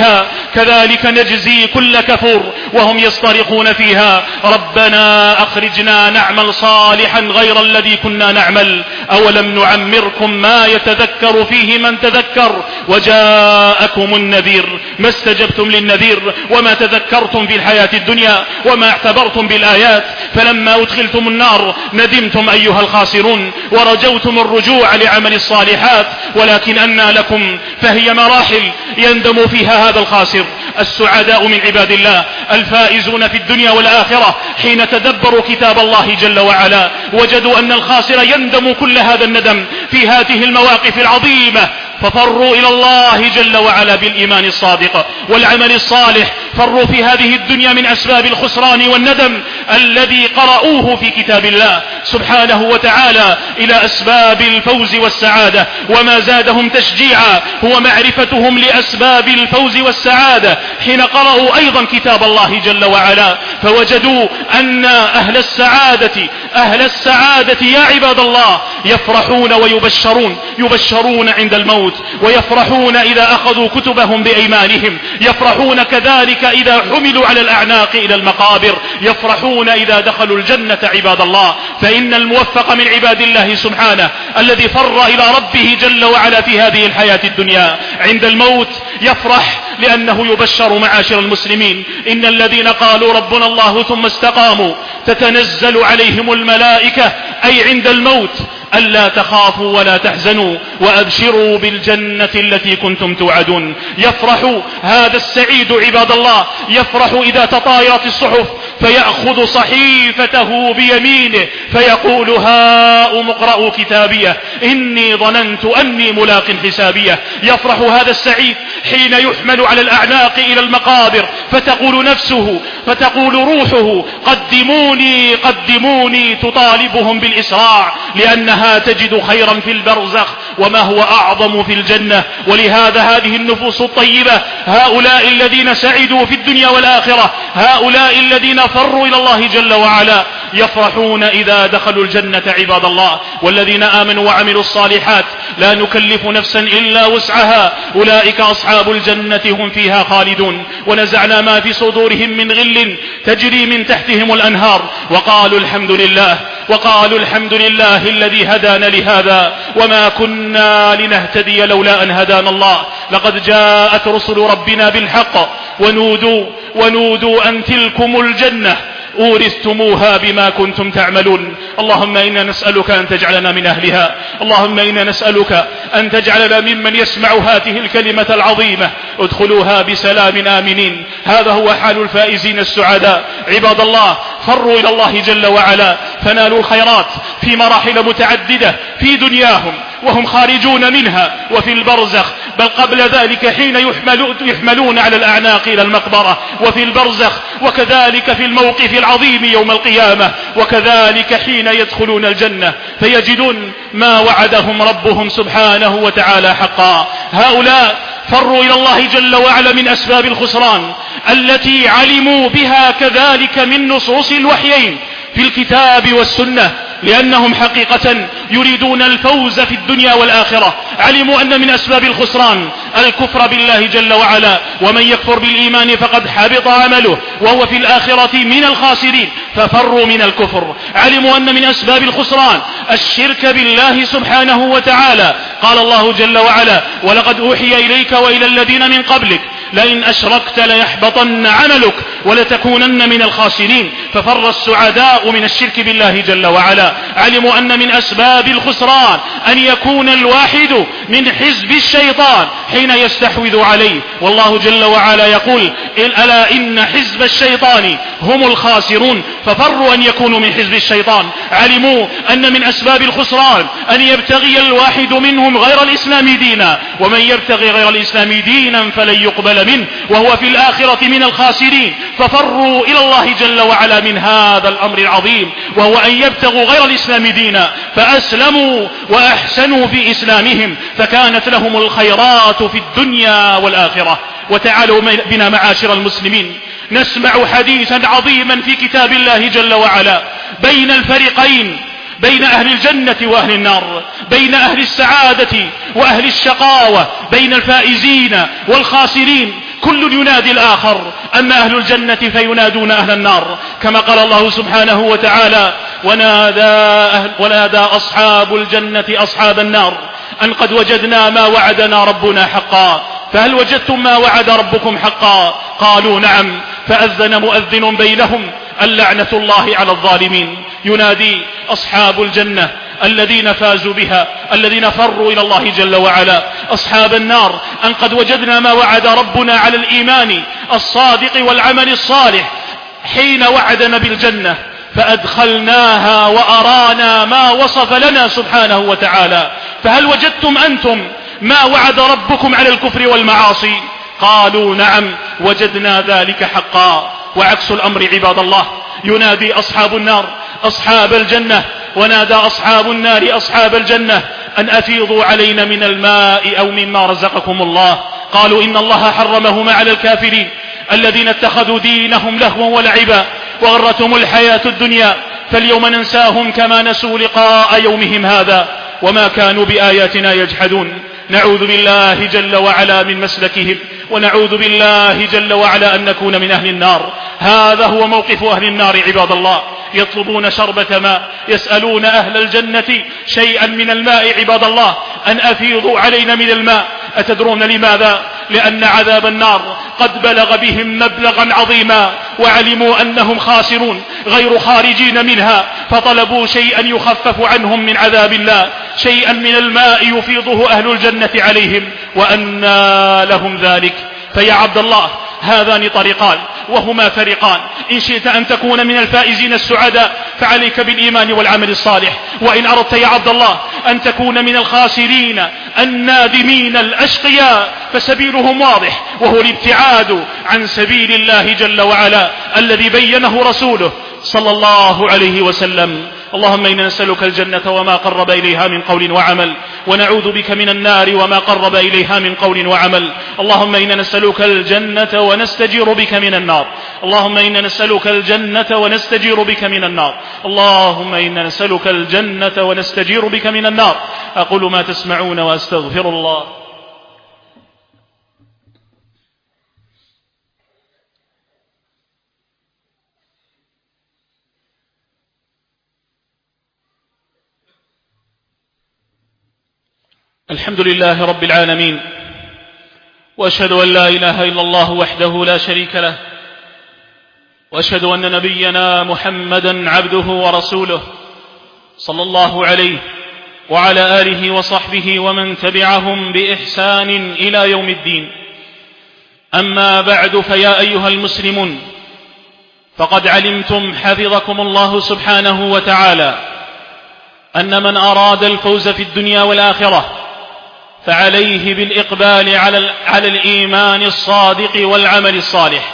كذلك نجزي كل كفور وهم يصطرخون فيها ربنا أخرجنا نعمل صالحا غير الذي كنا نعمل أولم نعمركم ما يتذكر فيه من تذكر وجاءكم النذير ما استجبتم للنذير وما تذكرتم في الحياة الدنيا وما اعتبرتم بالآيات فلما أدخلتم النار ندمتم أيها الخاسرون ورجوتم الرجوع لعمل الصالحات ولكن أنى لكم فهي مراحل يندم فيها هذا الخاسر. السعداء من عباد الله الفائزون في الدنيا والآخرة حين تدبروا كتاب الله جل وعلا وجدوا أن الخاسر يندم كل هذا الندم في هذه المواقف العظيمة ففروا إلى الله جل وعلا بالإيمان الصادق والعمل الصالح. فروا في هذه الدنيا من أسباب الخسران والندم الذي قرأوه في كتاب الله سبحانه وتعالى إلى أسباب الفوز والسعادة. وما زادهم تشجيعا هو معرفتهم لأسباب الفوز والسعادة حين قرأوا أيضا كتاب الله جل وعلا فوجدوا أن أهل السعادة يا عباد الله يفرحون يبشرون عند الموت ويفرحون إذا أخذوا كتبهم بأيمانهم يفرحون كذلك إذا حملوا على الأعناق إلى المقابر يفرحون إذا دخلوا الجنة عباد الله. فإن الموفق من عباد الله سبحانه الذي فر إلى ربه جل وعلا في هذه الحياة الدنيا عند الموت يفرح لأنه يبشر معاشر المسلمين إن الذين قالوا ربنا الله ثم استقاموا تتنزل عليهم الملائكة أي عند الموت ألا تخافوا ولا تحزنوا وأبشروا بالجنة التي كنتم توعدون. يفرح هذا السعيد عباد الله يفرح إذا تطايرت الصحف فيأخذ صحيفته بيمينه فيقول هاؤم اقرءوا كتابيه إني ظننت أني ملاق حسابيه. يفرح هذا السعيد حين يحمل على الأعناق إلى المقابر فتقول روحه قدموني تطالبهم بالإسراع لأنها تجد خيرا في البرزخ وما هو أعظم في الجنة. ولهذا هذه النفوس الطيبة هؤلاء الذين سعدوا في الدنيا والآخرة هؤلاء الذين فروا إلى الله جل وعلا يفرحون إذا دخلوا الجنة عباد الله. والذين آمنوا وعملوا الصالحات لا نكلف نفسا إلا وسعها أولئك أصحاب الجنة هم فيها خالدون. ونزعنا ما في صدورهم من غل تجري من تحتهم الأنهار وقالوا الحمد لله الذي هدانا لهذا وما كنا لنهتدي لولا أن هدانا الله لقد جاءت رسل ربنا بالحق ونودوا أن تلكم الجنة أورثتموها بما كنتم تعملون. اللهم إنا نسألك أن تجعلنا من أهلها. اللهم إنا نسألك أن تجعلنا ممن يسمع هذه الكلمة العظيمة ادخلوها بسلام آمنين. هذا هو حال الفائزين السعداء عباد الله. فروا إلى الله جل وعلا فنالوا الخيرات في مراحل متعددة في دنياهم وهم خارجون منها وفي البرزخ بل قبل ذلك حين يحملون على الأعناق إلى المقبرة وفي البرزخ وكذلك في الموقف العظيم يوم القيامة وكذلك حين يدخلون الجنة فيجدون ما وعدهم ربهم سبحانه وتعالى حقا. هؤلاء فروا إلى الله جل وعلا من أسباب الخسران التي علموا بها كذلك من نصوص الوحيين في الكتاب والسنة لأنهم حقيقة يريدون الفوز في الدنيا والآخرة. علموا أن من أسباب الخسران الكفر بالله جل وعلا ومن يكفر بالإيمان فقد حبط عمله وهو في الآخرة من الخاسرين ففروا من الكفر. علموا أن من أسباب الخسران الشرك بالله سبحانه وتعالى. قال الله جل وعلا ولقد أوحي إليك وإلى الذين من قبلك لئن أشركت ليحبطن عملك ولتكونن من الخاسرين. ففر السعداء من الشرك بالله جل وعلا. علموا أن من أسباب الخسران أن يكون الواحد من حزب الشيطان حين يستحوذ عليه والله جل وعلا يقول ألا إن حزب الشيطان هم الخاسرون. ففروا أن يكونوا من حزب الشيطان. علموا أن من أسباب الخسران أن يبتغي الواحد منهم غير الإسلام دينا ومن يبتغي غير الإسلام دينا فلن يقبل منه وهو في الآخرة من الخاسرين. ففروا إلى الله جل وعلا من هذا الأمر العظيم وهو أن يبتغوا غير الإسلام دينا فأسلموا وأحسنوا في إسلامهم فكانت لهم الخيرات في الدنيا والآخرة. وتعالوا بنا معاشر المسلمين نسمع حديثا عظيما في كتاب الله جل وعلا بين الفريقين بين أهل الجنة وأهل النار بين أهل السعادة وأهل الشقاوة بين الفائزين والخاسرين. كل ينادي الآخر. أما أهل الجنة فينادون أهل النار، كما قال الله سبحانه وتعالى: ونادى أصحاب الجنة أصحاب النار أن قد وجدنا ما وعدنا ربنا حقا، فهل وجدتم ما وعد ربكم حقا؟ قالوا نعم. فأذن مؤذن بينهم اللعنة الله على الظالمين. ينادي أصحاب الجنة الذين فازوا بها، الذين فروا إلى الله جل وعلا، أصحاب النار أن قد وجدنا ما وعد ربنا على الإيمان الصادق والعمل الصالح حين وعدنا بالجنة، فأدخلناها وأرانا ما وصف لنا سبحانه وتعالى. فهل وجدتم أنتم ما وعد ربكم على الكفر والمعاصي؟ قالوا نعم وجدنا ذلك حقا. وعكس الأمر عباد الله، ينادي أصحاب النار أصحاب الجنة، ونادى أصحاب النار أصحاب الجنة أن أفيضوا علينا من الماء أو مما رزقكم الله. قالوا إن الله حرمهما على الكافرين الذين اتخذوا دينهم لهوا ولعبا وغرتهم الحياة الدنيا، فاليوم ننساهم كما نسوا لقاء يومهم هذا وما كانوا بآياتنا يجحدون. نعوذ بالله جل وعلا من مسلكهم، ونعوذ بالله جل وعلا أن نكون من أهل النار. هذا هو موقف أهل النار عباد الله، يطلبون شربة ماء، يسألون أهل الجنة شيئا من الماء عباد الله، أن أفيضوا علينا من الماء. أتدرون لماذا؟ لأن عذاب النار قد بلغ بهم مبلغا عظيما، وعلموا أنهم خاسرون غير خارجين منها، فطلبوا شيئا يخفف عنهم من عذاب الله، شيئا من الماء يفيضه أهل الجنة عليهم، وأنى لهم ذلك. فيا عبد الله، هذان طريقان وهما فريقان، إن شئت أن تكون من الفائزين السعداء فعليك بالإيمان والعمل الصالح، وإن أردت يا عبد الله أن تكون من الخاسرين النادمين الأشقياء فسبيلهم واضح، وهو الابتعاد عن سبيل الله جل وعلا الذي بينه رسوله صلى الله عليه وسلم. اللهم إنا نسألك الجنة وما قرب إليها من قول وعمل، ونعوذ بك من النار وما قرب إليها من قول وعمل. اللهم إنا نسألك الجنة ونستجير بك من النار. اللهم إنا نسألك الجنة ونستجير بك من النار. اللهم إنا نسألك الجنة ونستجير بك من النار. أقول ما تسمعون وأستغفر الله. الحمد لله رب العالمين، وأشهد أن لا إله إلا الله وحده لا شريك له، وأشهد أن نبينا محمدا عبده ورسوله صلى الله عليه وعلى آله وصحبه ومن تبعهم بإحسان إلى يوم الدين. أما بعد، فيا أيها المسلمون، فقد علمتم حفظكم الله سبحانه وتعالى أن من أراد الفوز في الدنيا والآخرة فعليه بالإقبال على الإيمان الصادق والعمل الصالح.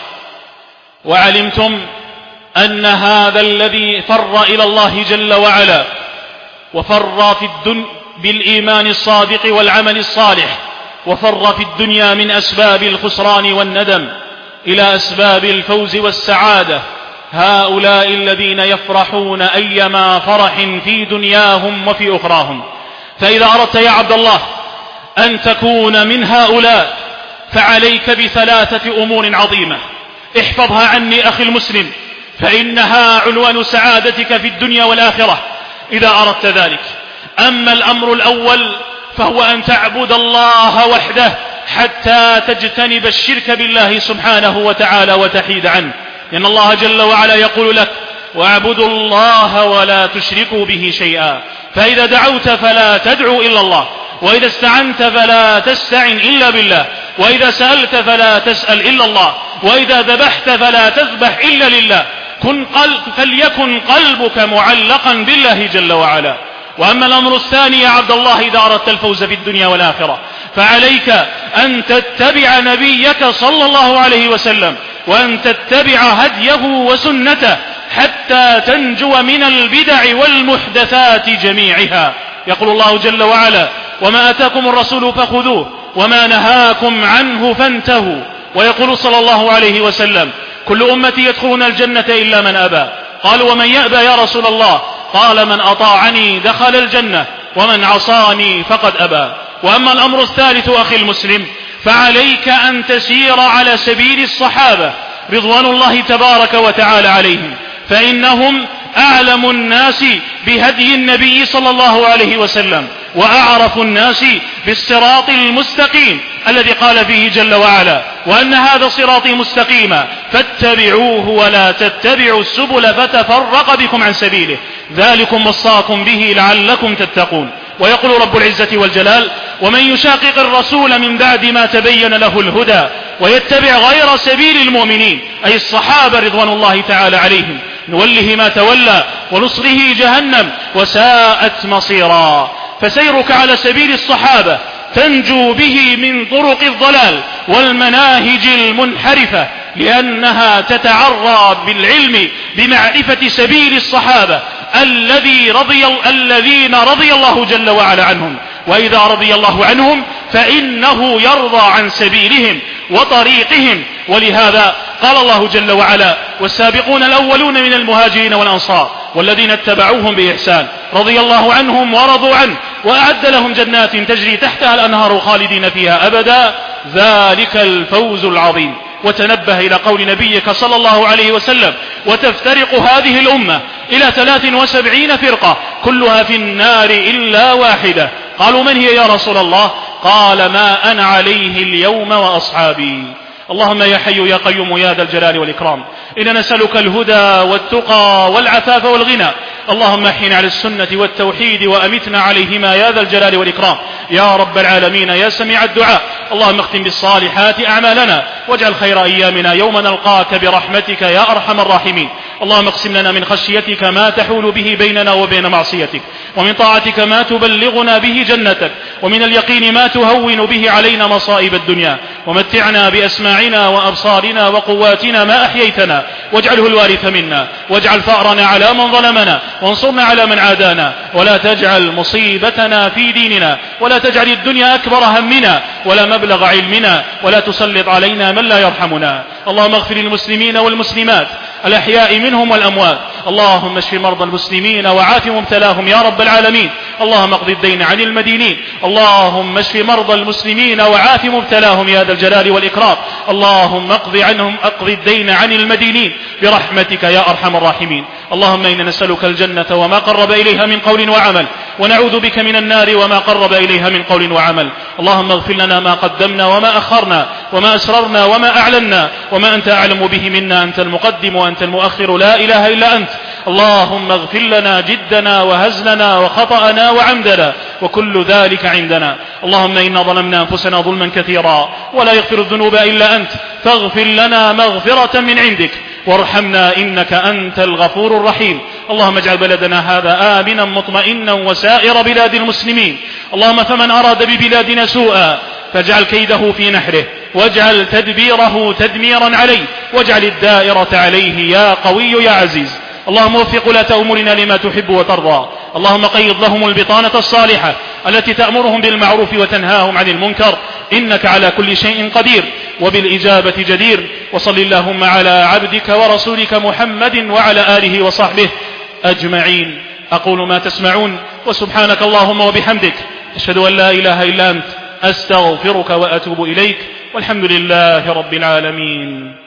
وعلمتم أن هذا الذي فر إلى الله جل وعلا وفر بالإيمان الصادق والعمل الصالح، وفر في الدنيا من أسباب الخسران والندم إلى أسباب الفوز والسعادة، هؤلاء الذين يفرحون أيما فرح في دنياهم وفي أخراهم. فإذا أردت يا عبد الله أن تكون من هؤلاء فعليك بثلاثة أمور عظيمة، احفظها عني أخي المسلم، فإنها عنوان سعادتك في الدنيا والآخرة إذا أردت ذلك. أما الأمر الأول فهو أن تعبد الله وحده حتى تجتنب الشرك بالله سبحانه وتعالى وتحيد عنه، لأن الله جل وعلا يقول لك: واعبدوا الله ولا تشركوا به شيئا. فإذا دعوت فلا تدعو إلا الله، وإذا استعنت فلا تستعن إلا بالله، وإذا سألت فلا تسأل إلا الله، وإذا ذبحت فلا تذبح إلا لله. فليكن قلبك معلقا بالله جل وعلا. وأما الأمر الثاني يا عبد الله، إذا أردت الفوز في الدنيا والآخرة فعليك أن تتبع نبيك صلى الله عليه وسلم، وأن تتبع هديه وسنته حتى تنجو من البدع والمحدثات جميعها. يقول الله جل وعلا: وما أتاكم الرسول فخذوه وما نهاكم عنه فانتهوا. ويقول صلى الله عليه وسلم: كل أمتي يدخلون الجنة إلا من أبى. قالوا: ومن يأبى يا رسول الله؟ قال: من أطاعني دخل الجنة ومن عصاني فقد أبى. وأما الأمر الثالث أخي المسلم فعليك أن تسير على سبيل الصحابة رضوان الله تبارك وتعالى عليهم، فإنهم أعلم الناس بهدي النبي صلى الله عليه وسلم، وأعرف الناس بالصراط المستقيم الذي قال فيه جل وعلا: وأن هذا صراطي مستقيما فاتبعوه ولا تتبعوا السبل فتفرق بكم عن سبيله ذلكم وصاكم به لعلكم تتقون. ويقول رب العزة والجلال: ومن يشاقق الرسول من بعد ما تبين له الهدى ويتبع غير سبيل المؤمنين، أي الصحابة رضوان الله تعالى عليهم، نوله ما تولى ونصره جهنم وساءت مصيرا. فسيرك على سبيل الصحابة تنجو به من طرق الضلال والمناهج المنحرفة، لأنها تتعرى بالعلم بمعرفة سبيل الصحابة الذين رضي الله جل وعلا عنهم، وإذا رضي الله عنهم فإنه يرضى عن سبيلهم وطريقهم. ولهذا قال الله جل وعلا: والسابقون الأولون من المهاجرين والأنصار والذين اتبعوهم بإحسان رضي الله عنهم ورضوا عنه وأعد لهم جنات تجري تحتها الأنهار خالدين فيها أبدا ذلك الفوز العظيم. وتنبه إلى قول نبيك صلى الله عليه وسلم: وتفترق هذه الأمة إلى 73 فرقة كلها في النار إلا واحدة. قالوا: من هي يا رسول الله؟ قال: ما أنا عليه اليوم وأصحابي. اللهم يا حي يا قيوم يا ذا الجلال والإكرام، إنا نسألك الهدى والتقى والعفاف والغنى. اللهم احينا على السنة والتوحيد وأمتنا عليهما يا ذا الجلال والإكرام يا رب العالمين يا سميع الدعاء. اللهم اختم بالصالحات أعمالنا واجعل خير أيامنا يوم نلقاك برحمتك يا أرحم الراحمين. اللهم اقسم لنا من خشيتك ما تحول به بيننا وبين معصيتك، ومن طاعتك ما تبلغنا به جنتك، ومن اليقين ما تهون به علينا مصائب الدنيا. ومتعنا بأسماعنا وأبصارنا وقواتنا ما أحييتنا، واجعله الوارث منا، واجعل فأرنا على من ظلمنا، وانصرنا على من عادانا، ولا تجعل مصيبتنا في ديننا، ولا تجعل الدنيا أكبر همنا ولا مبلغ علمنا، ولا تسلط علينا من لا يرحمنا. اللهم اغفر للمسلمين والمسلمات الأحياء منهم والأموات. اللهم اشف مرضى المسلمين وعاف مبتلاهم يا رب العالمين. اللهم اقض الدين عن المدينين. اللهم اشف مرضى المسلمين وعاف مبتلاهم يا ذا الجلال والإكرام. اللهم اقض الدين عن المدينين برحمتك يا أرحم الراحمين. اللهم إنا نسألك الجنة وما قرب إليها من قول وعمل، ونعوذ بك من النار وما قرب إليها من قول وعمل. اللهم اغفر لنا ما قدمنا وما أخرنا وما أسررنا وما أعلنا وما أنت أعلم به منا، أنت المقدم وأنت المؤخر لا إله إلا أنت. اللهم اغفر لنا جدنا وهزلنا وخطأنا وعمدنا وكل ذلك عندنا. اللهم إنا ظلمنا أنفسنا ظلما كثيرا ولا يغفر الذنوب إلا أنت، فاغفر لنا مغفرة من عندك وارحمنا إنك أنت الغفور الرحيم. اللهم اجعل بلدنا هذا آمنا مطمئنا وسائر بلاد المسلمين. اللهم فمن أراد ببلادنا سوءا فاجعل كيده في نحره، واجعل تدبيره تدميرا عليه، واجعل الدائرة عليه يا قوي يا عزيز. اللهم وفق ولاة أمورنا لما تحب وترضى. اللهم قيض لهم البطانة الصالحة التي تأمرهم بالمعروف وتنهاهم عن المنكر، إنك على كل شيء قدير وبالإجابة جدير. وصل اللهم على عبدك ورسولك محمد وعلى آله وصحبه أجمعين. أقول ما تسمعون، وسبحانك اللهم وبحمدك أشهد أن لا إله إلا أنت أستغفرك وأتوب إليك، والحمد لله رب العالمين.